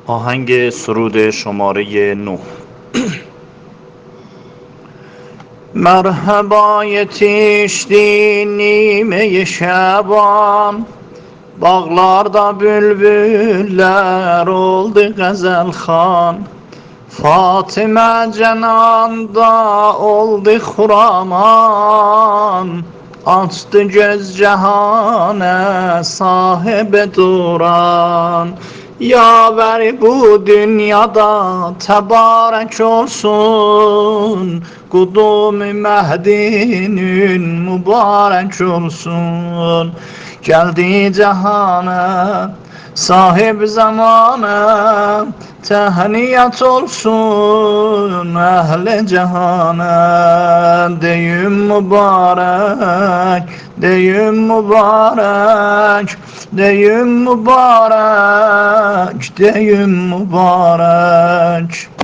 آهنگ سرود شماره 9. مرحبا yetişti nime şaban, bağlarda bülbüller oldu gazelxan. Fatime cenanda oldu Xuraman, açtı göz cehane sahibi duran. Yaver bu dünyada tebarek olsun, Kudum-i Mehdi'nin mübarek olsun. Geldi cehane sahib zamana, tehniyet olsun ehli cehane. Deyim mübarek, deyim mübarek, deyim mübarek, deyim mübarek.